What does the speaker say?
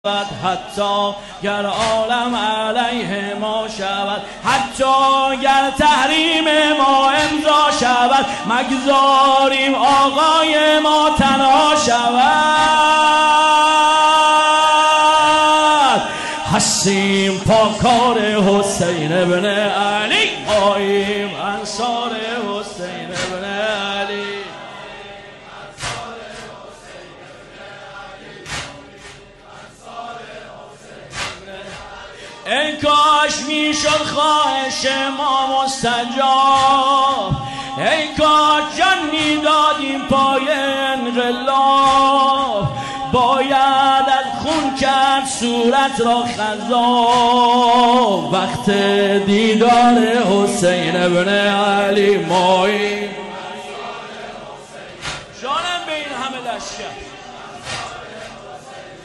حتی گر عالم علیه ما شود، حتی گر تحریم ما امضا شود، مگذاریم آقای ما تنها شود. هستیم پاکار حسین ابن علی، ماییم انصار حسین ابن علی. ای کاش میشد خواهش ما مستجاب، ای کاش جان میدادیم پای انقلاب. باید از خون کرد صورت را خضاب، وقت دیدار حسین ابن علی ماییم